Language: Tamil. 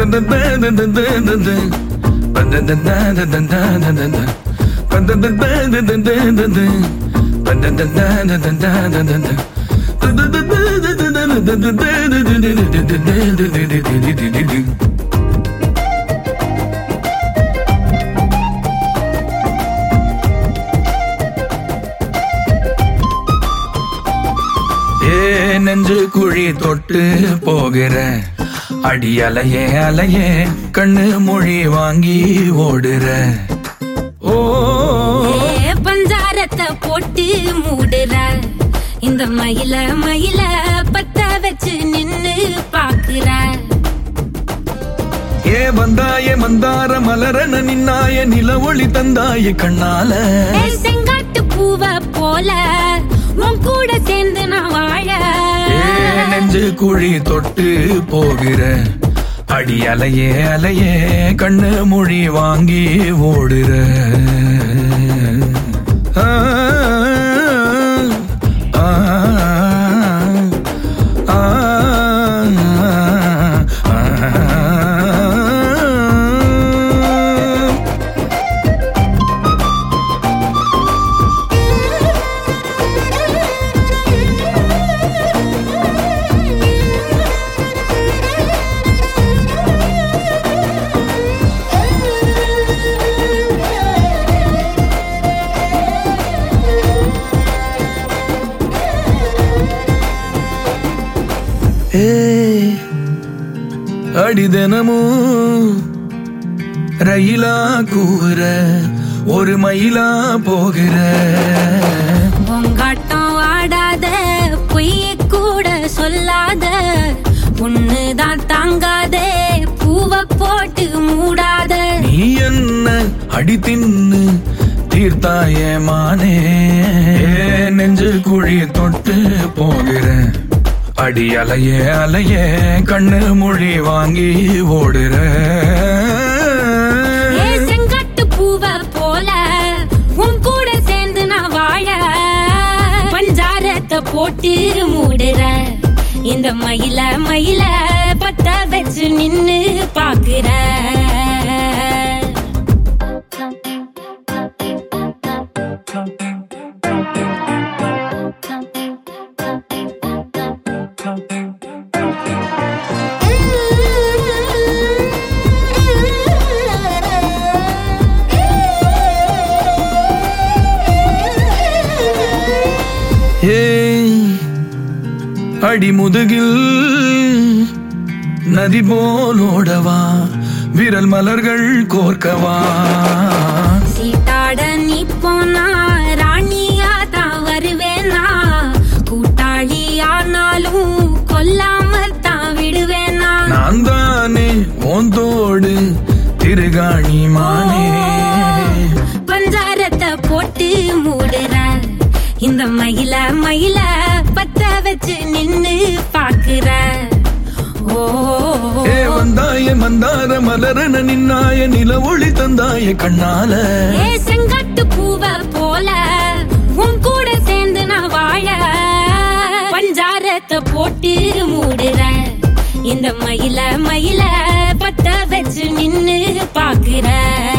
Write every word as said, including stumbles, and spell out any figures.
நெஞ்சு குழி தொட்டு போகிற அடி அலையே அலையே கண்ணு மொழி வாங்கி ஓடுற ஓ பஞ்சாரத்தை போட்டு மூடுற இந்த மயில மயில பத்த வச்சு நின்னு பாக்குற ஏ வந்தாய மந்தார மலரன நின்னாய நில ஒளி தந்தாய கண்ணால செங்காட்டு பூவ போல உன் கூட சேர்ந்து நான் வாழ நெஞ்சு குழி தொட்டு போகிற அடி அலையே அலையே கண்ணு மொழி வாங்கி ஓடுற ஆ ஆ ஆ அடி தினமும் ரயிலா கூற ஒரு மயிலா போகிற பொங்காட்டம் ஆடாத பொய்ய கூட சொல்லாத பொண்ணுதான் தாங்காதே பூவ போட்டு மூடாத நீ என்ன அடி தின்னு தீர்த்தாய மானே நெஞ்சு குழி தொட்டு போகிற அடி அலையே அலையே கண்ணு மொழி வாங்கி ஓடுற செங்காட்டு பூவ போல உன் கூட சேர்ந்து நான் வாழ பஞ்சாரத்தை போட்டு மூடுற இந்த மயில மயில பத்த வச்சு நின்னு பாக்குற அடி முதுகில் நதி போலோடவா விரல் மலர்கள் கோர்க்கவா சீட்டாட நீ போனா ராணியா தான் வருவேனா கூட்டாளி ஆனாலும் கொல்லாம தான் விடுவேனா நான் தானே ஓந்தோடு திருகாணி மானே பஞ்சாரத்தை போட்டு மூடுற இந்த மயில மயில பத்த வச்சு நின்னு பாக்குற ஓ வந்தாய மந்தார மலரன நின்னாய நில ஒளி தந்தாய கண்ணால செங்காட்டு பூவ போல உன் கூட சேர்ந்து நான் வாழ பஞ்சாரத்தை போட்டு மூடுற இந்த மயில மயில பத்த வச்சு நின்னு பாக்குற